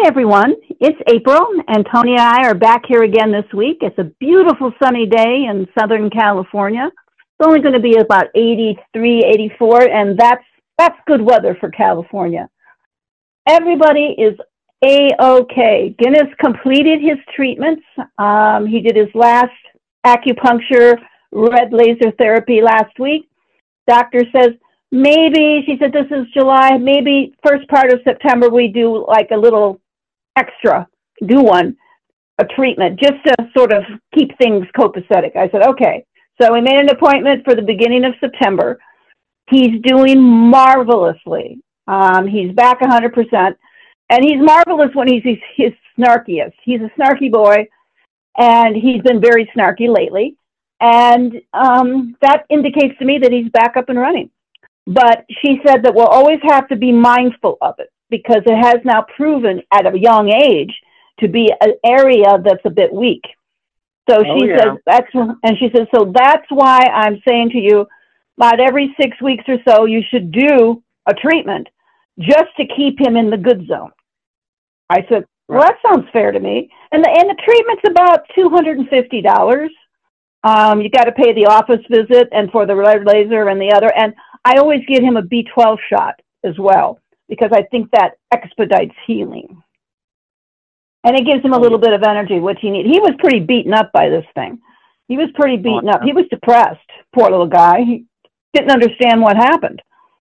Hi, everyone. It's April, and Tony and I are back here again this week. It's a beautiful sunny day in Southern California. It's only going to be about 83, 84, and that's good weather for California. Everybody is A-OK. Guinness completed his treatments. He did his last acupuncture, red laser therapy last week. Doctor says, maybe, she said, this is July, maybe first part of September we do like a little extra, a treatment, just to sort of keep things copacetic. I said, okay. So we made an appointment for the beginning of September. He's doing marvelously. He's back 100%. And he's marvelous when he's his snarkiest. He's a snarky boy, and he's been very snarky lately. And that indicates to me that he's back up and running. But she said that we'll always have to be mindful of it because it has now proven at a young age to be an area that's a bit weak. So she says so that's why I'm saying to you, about every 6 weeks or so, you should do a treatment just to keep him in the good zone. I said, well, that sounds fair to me. And the treatment's about $250. You got to pay the office visit and for the red laser and the other. And I always give him a B12 shot as well because I think that expedites healing. And it gives him a little bit of energy, which he needs. He was pretty beaten up by this thing. He was pretty beaten up. He was depressed, poor little guy. He didn't understand what happened.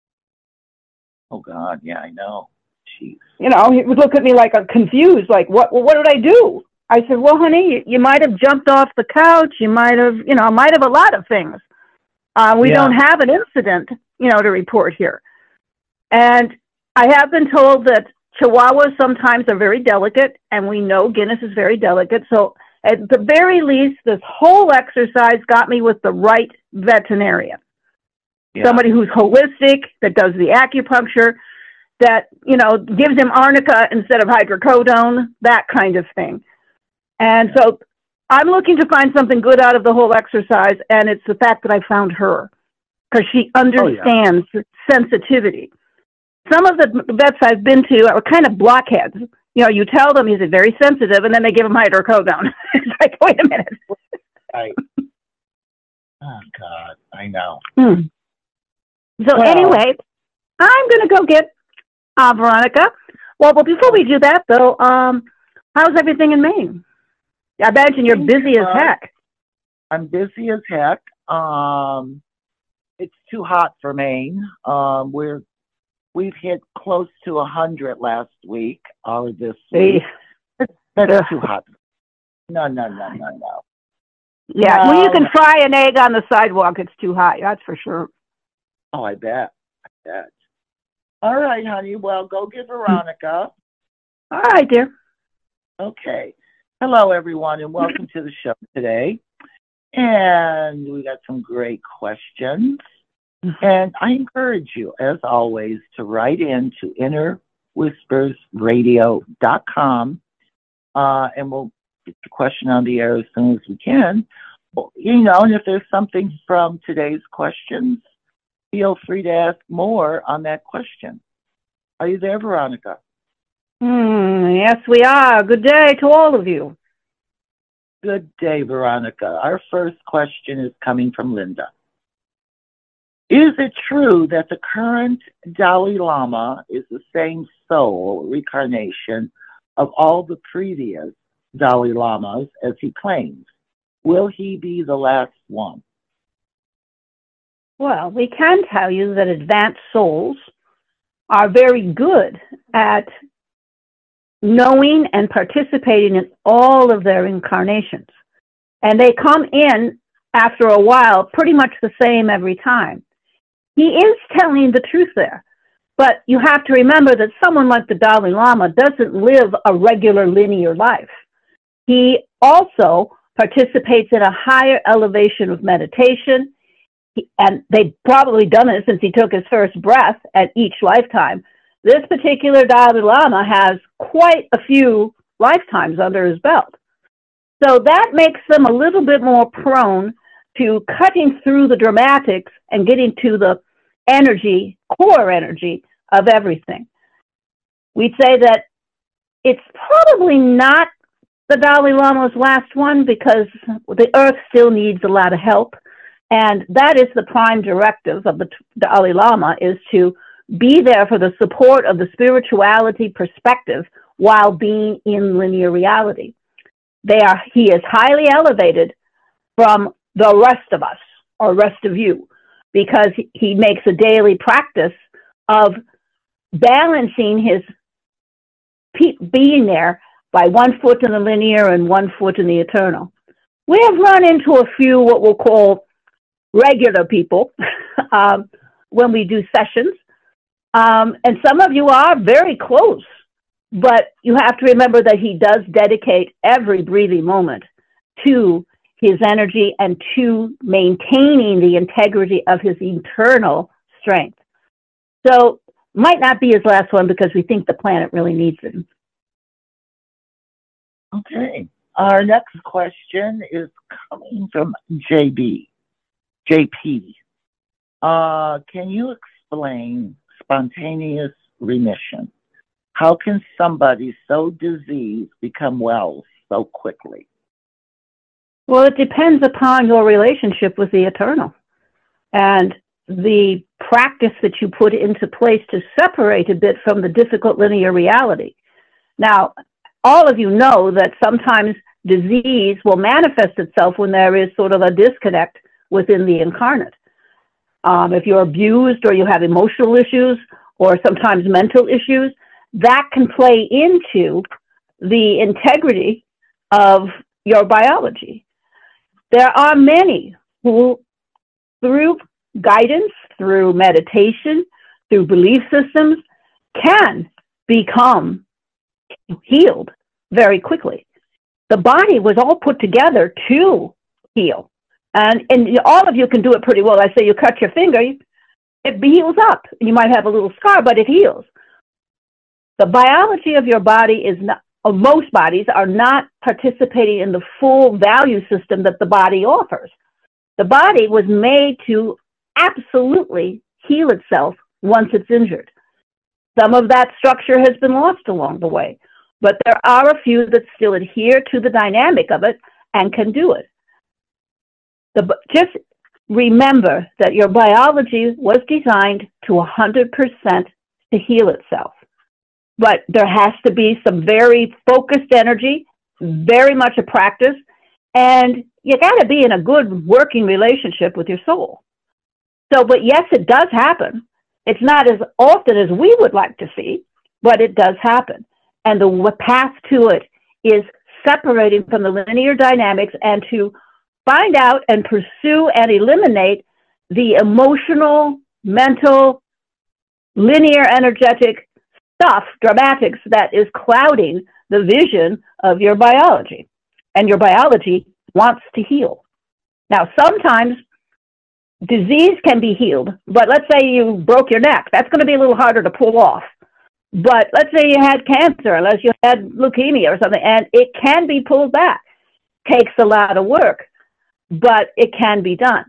Oh, God, yeah, I know. Jeez. You know, he would look at me like I'm confused, like, what did I do? I said, well, honey, you might have jumped off the couch. You might have, might have a lot of things. We don't have an incident, to report here. And I have been told that Chihuahuas sometimes are very delicate, and we know Guinness is very delicate. So at the very least, this whole exercise got me with the right veterinarian. Yeah. Somebody who's holistic, that does the acupuncture, that, gives him arnica instead of hydrocodone, that kind of thing. And so I'm looking to find something good out of the whole exercise, and it's the fact that I found her, because she understands sensitivity. Some of the vets I've been to are kind of blockheads. You tell them he's very sensitive, and then they give him hydrocodone. It's like, wait a minute. Right. Oh, God, I know. So anyway, I'm going to go get Veronica. Well, but before we do that, though, how's everything in Maine? I imagine you're busy as heck. I'm busy as heck. It's too hot for Maine. We've hit close to 100 last week or this week. That's too hot. No. Yeah, when you can fry an egg on the sidewalk, it's too hot. That's for sure. Oh, I bet. All right, honey. Well, go get Veronica. All right, dear. Okay. Hello, everyone, and welcome to the show today. And we got some great questions. And I encourage you, as always, to write in to innerwhispersradio.com, and we'll get the question on the air as soon as we can. And if there's something from today's questions, feel free to ask more on that question. Are you there, Veronica? Yes, we are. Good day to all of you. Good day, Veronica. Our first question is coming from Linda. Is it true that the current Dalai Lama is the same soul reincarnation of all the previous Dalai Lamas, as he claims? Will he be the last one? Well, we can tell you that advanced souls are very good at knowing and participating in all of their incarnations. And they come in after a while pretty much the same every time. He is telling the truth there. But you have to remember that someone like the Dalai Lama doesn't live a regular linear life. He also participates in a higher elevation of meditation. And they've probably done it since he took his first breath at each lifetime. This particular Dalai Lama has quite a few lifetimes under his belt. So that makes them a little bit more prone to cutting through the dramatics and getting to the energy, core energy of everything. We'd say that it's probably not the Dalai Lama's last one because the Earth still needs a lot of help. And that is the prime directive of the Dalai Lama, is to be there for the support of the spirituality perspective while being in linear reality. He is highly elevated from the rest of us, or rest of you, because he makes a daily practice of balancing his being there by 1 foot in the linear and 1 foot in the eternal. We have run into a few what we'll call regular people when we do sessions. And some of you are very close, but you have to remember that he does dedicate every breathing moment to his energy and to maintaining the integrity of his eternal strength. So might not be his last one because we think the planet really needs it. Okay. Our next question is coming from JP. Can you explain spontaneous remission? How can somebody so diseased become well so quickly? Well, it depends upon your relationship with the eternal and the practice that you put into place to separate a bit from the difficult linear reality. Now, all of you know that sometimes disease will manifest itself when there is sort of a disconnect within the incarnate. If you're abused or you have emotional issues or sometimes mental issues, that can play into the integrity of your biology. There are many who, through guidance, through meditation, through belief systems, can become healed very quickly. The body was all put together to heal. And all of you can do it pretty well. I say you cut your finger, it heals up. You might have a little scar, but it heals. The biology of your body is not, or most bodies are not participating in the full value system that the body offers. The body was made to absolutely heal itself once it's injured. Some of that structure has been lost along the way, but there are a few that still adhere to the dynamic of it and can do it. Just remember that your biology was designed to 100% to heal itself. But there has to be some very focused energy, very much a practice, and you got to be in a good working relationship with your soul. So, but yes, it does happen. It's not as often as we would like to see, but it does happen. And the path to it is separating from the linear dynamics and to find out and pursue and eliminate the emotional, mental, linear, energetic stuff, dramatics, that is clouding the vision of your biology. And your biology wants to heal. Now, sometimes disease can be healed, but let's say you broke your neck. That's going to be a little harder to pull off. But let's say you had cancer, unless you had leukemia or something, and it can be pulled back. Takes a lot of work, but it can be done.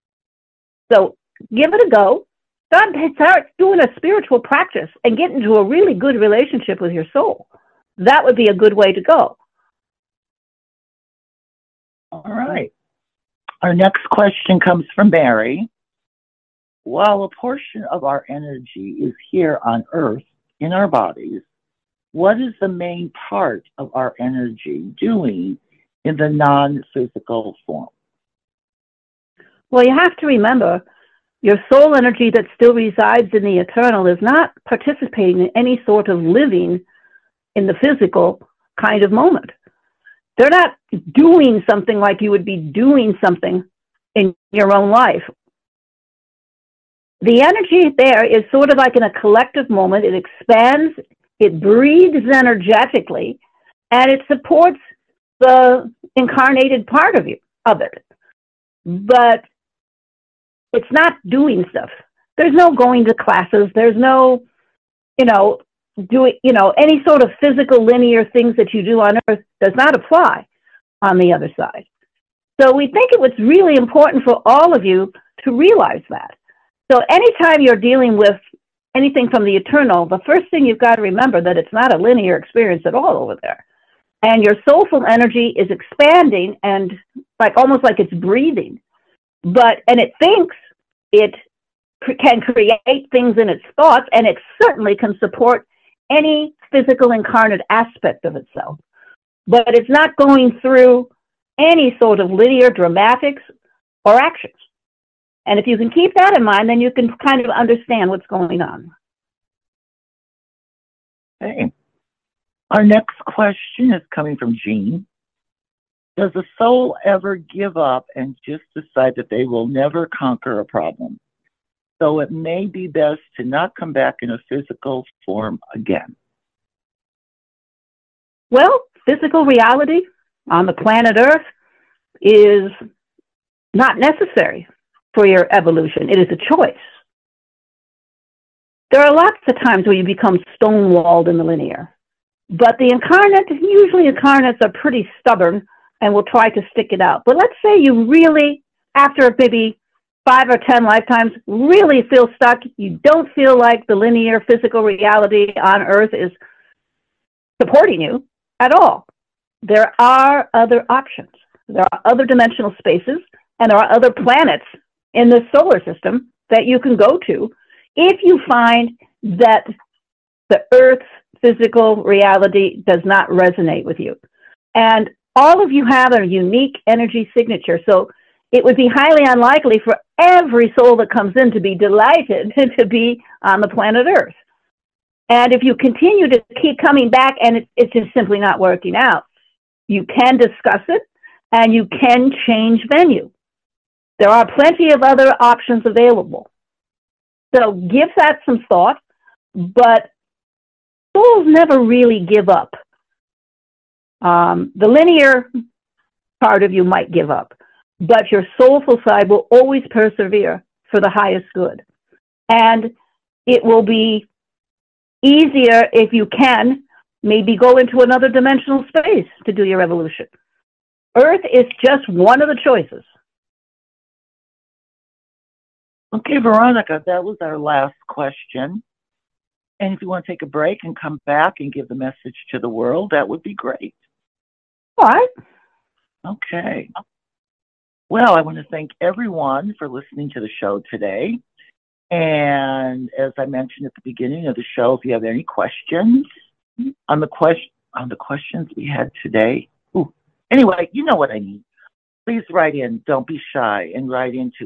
So give it a go. Start doing a spiritual practice and get into a really good relationship with your soul. That would be a good way to go. All right. Our next question comes from Mary. While a portion of our energy is here on Earth in our bodies, what is the main part of our energy doing in the non-physical form? Well, you have to remember, your soul energy that still resides in the eternal is not participating in any sort of living in the physical kind of moment. They're not doing something like you would be doing something in your own life. The energy there is sort of like in a collective moment. It expands, it breathes energetically, and it supports the incarnated part of it. But it's not doing stuff. There's no going to classes. There's no, any sort of physical linear things that you do on Earth does not apply on the other side. So we think it was really important for all of you to realize that. So anytime you're dealing with anything from the eternal, the first thing you've got to remember that it's not a linear experience at all over there. And your soulful energy is expanding and almost like it's breathing. And it thinks it can create things in its thoughts, and it certainly can support any physical incarnate aspect of itself. But it's not going through any sort of linear dramatics or actions. And if you can keep that in mind, then you can kind of understand what's going on. Okay. Our next question is coming from Jean. Does the soul ever give up and just decide that they will never conquer a problem? So it may be best to not come back in a physical form again. Well, physical reality on the planet Earth is not necessary for your evolution. It is a choice. There are lots of times where you become stonewalled in the linear. But the incarnate, usually incarnates are pretty stubborn and will try to stick it out. But let's say you really, after maybe 5 or 10 lifetimes, really feel stuck. You don't feel like the linear physical reality on Earth is supporting you at all. There are other options. There are other dimensional spaces, and there are other planets in the solar system that you can go to if you find that the Earth's physical reality does not resonate with you. And all of you have a unique energy signature, so it would be highly unlikely for every soul that comes in to be delighted to be on the planet Earth. And if you continue to keep coming back and it's just simply not working out, you can discuss it and you can change venue. There are plenty of other options available. So give that some thought, but souls never really give up. The linear part of you might give up, but your soulful side will always persevere for the highest good. And it will be easier if you can maybe go into another dimensional space to do your evolution. Earth is just one of the choices. Okay, Veronica, that was our last question. And if you want to take a break and come back and give the message to the world, that would be great. All right. Okay. Well, I want to thank everyone for listening to the show today. And as I mentioned at the beginning of the show, if you have any questions on the questions we had today, anyway, you know what I need. Please write in. Don't be shy, and write into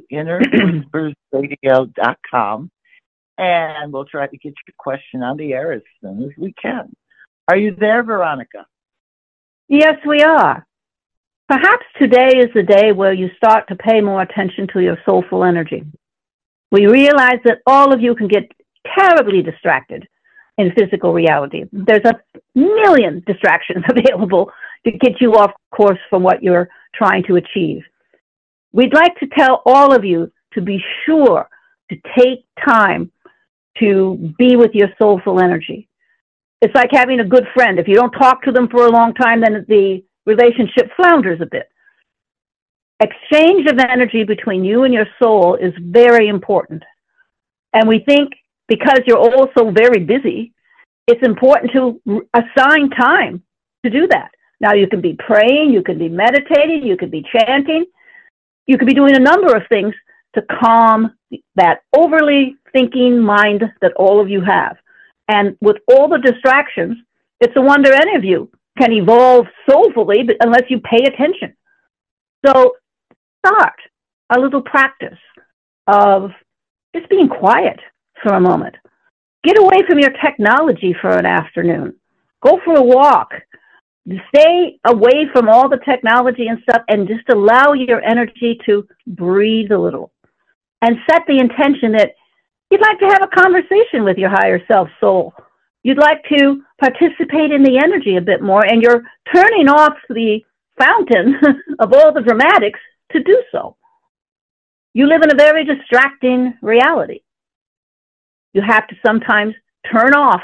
innerwhispersradio.com, and we'll try to get your question on the air as soon as we can. Are you there, Veronica? Yes, we are. Perhaps today is the day where you start to pay more attention to your soulful energy. We realize that all of you can get terribly distracted in physical reality. There's a million distractions available to get you off course from what you're trying to achieve. We'd like to tell all of you to be sure to take time to be with your soulful energy. It's like having a good friend. If you don't talk to them for a long time, then the relationship flounders a bit. Exchange of energy between you and your soul is very important. And we think because you're all so very busy, it's important to assign time to do that. Now, you can be praying, you can be meditating, you could be chanting, you could be doing a number of things to calm that overly thinking mind that all of you have. And with all the distractions, it's a wonder any of you can evolve soulfully unless you pay attention. So start a little practice of just being quiet for a moment. Get away from your technology for an afternoon. Go for a walk. Stay away from all the technology and stuff and just allow your energy to breathe a little. And set the intention that you'd like to have a conversation with your higher self soul. You'd like to participate in the energy a bit more, and you're turning off the fountain of all the dramatics to do so. You live in a very distracting reality. You have to sometimes turn off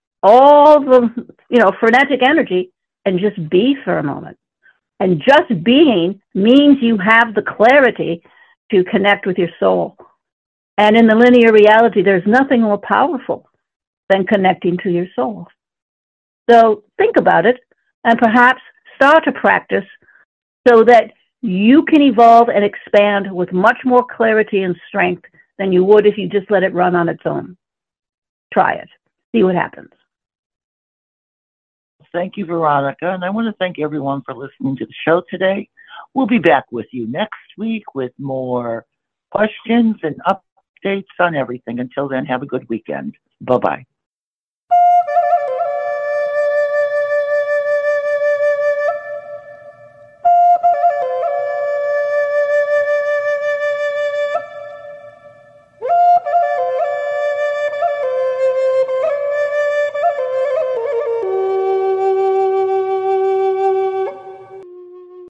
all the, frenetic energy and just be for a moment. And just being means you have the clarity to connect with your soul. And in the linear reality, there's nothing more powerful than connecting to your soul. So think about it and perhaps start to practice so that you can evolve and expand with much more clarity and strength than you would if you just let it run on its own. Try it. See what happens. Thank you, Veronica. And I want to thank everyone for listening to the show today. We'll be back with you next week with more questions and updates on everything. Until then, have a good weekend. Bye-bye.